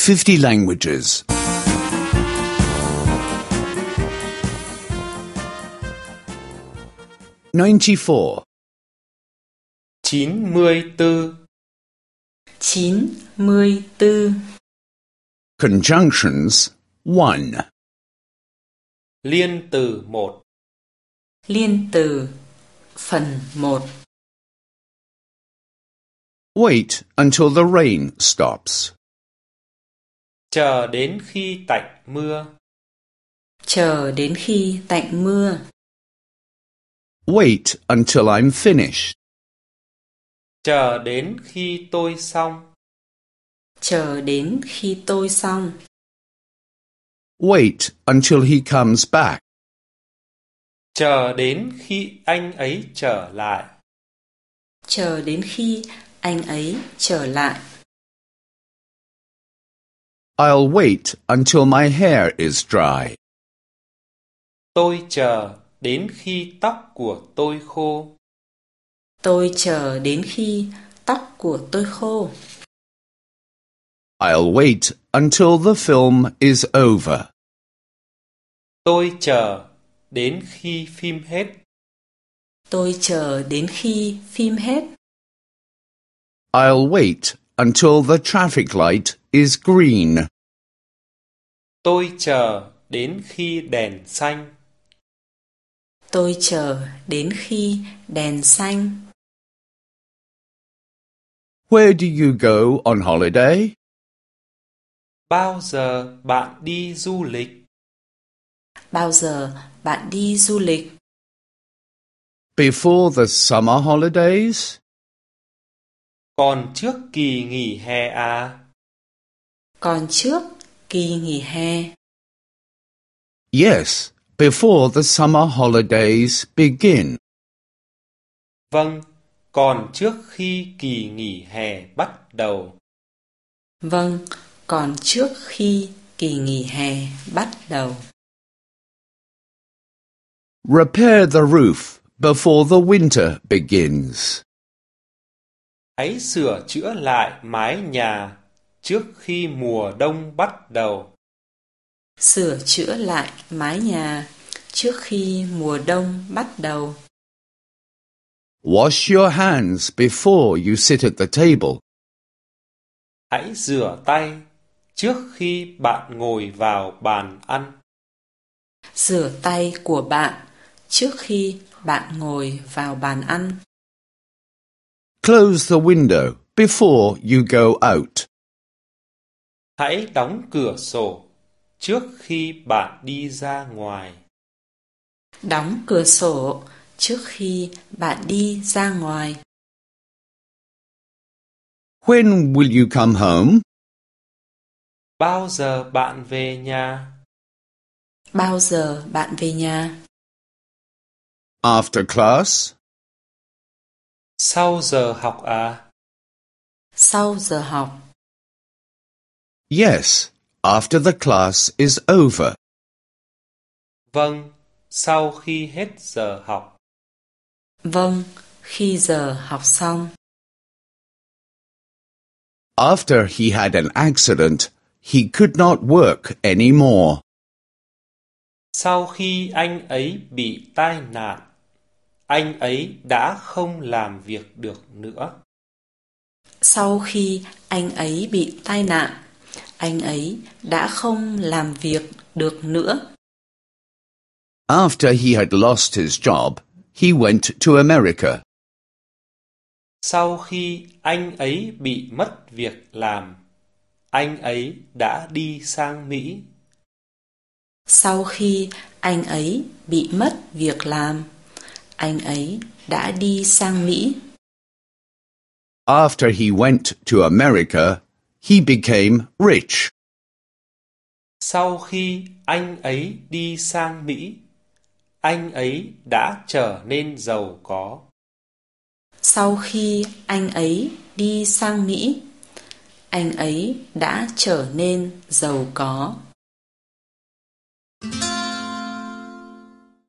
50 languages. 94. 94. 94. Conjunctions 1. Liên từ 1. Liên từ phần 1. Wait until the rain stops. Chờ đến khi tạnh mưa. Chờ đến khi tạnh mưa. Wait until I'm finished. Chờ đến khi tôi xong. Chờ đến khi tôi xong. Wait until he comes back. Chờ đến khi anh ấy trở lại. Chờ đến khi anh ấy trở lại. I'll wait until my hair is dry. Tôi chờ đến khi tóc của tôi khô. Tôi chờ đến khi tóc của tôi khô. I'll wait until the film is over. Tôi chờ đến khi phim hết. Tôi chờ đến khi phim hết. I'll wait until the traffic light is green. Tôi chờ đến khi đèn xanh. Tôi chờ đến khi đèn xanh. Where do you go on holiday? Bao giờ bạn đi du lịch? Bao giờ bạn đi du lịch? Before the summer holidays? Còn trước kỳ nghỉ hè à? Còn trước kỳ nghỉ hè. Yes, before the summer holidays begin. Vâng, còn trước khi kỳ nghỉ hè bắt đầu. Vâng, còn trước khi kỳ nghỉ hè bắt đầu. Repair the roof before the winter begins. Hãy sửa chữa lại mái nhà trước khi mùa đông bắt đầu. Sửa chữa lại mái nhà trước khi mùa đông bắt đầu. Wash your hands before you sit at the table. Hãy rửa tay trước khi bạn ngồi vào bàn ăn. Rửa tay của bạn trước khi bạn ngồi vào bàn ăn. Close the window before you go out. Hãy đóng cửa sổ trước khi bạn đi ra ngoài. Đóng cửa sổ trước khi bạn đi ra ngoài. When will you come home? Bao giờ bạn về nhà? Bao giờ bạn về nhà? After class? Sau giờ học à? Sau giờ học. Yes, after the class is over. Vâng, sau khi hết giờ học. Vâng, khi giờ học xong. After he had an accident, he could not work anymore. Sau khi anh ấy bị tai nạn, anh ấy đã không làm việc được nữa. Sau khi anh ấy bị tai nạn, anh ấy đã không làm việc được nữa. After he had lost his job, he went to America. Sau khi anh ấy bị mất việc làm, anh ấy đã đi sang Mỹ. Sau khi anh ấy bị mất việc làm, anh ấy đã đi sang Mỹ. After he went to America, he became rich. Sau khi anh ấy đi sang Mỹ, anh ấy đã trở nên giàu có. Sau khi anh ấy đi sang Mỹ, anh ấy đã trở nên giàu có.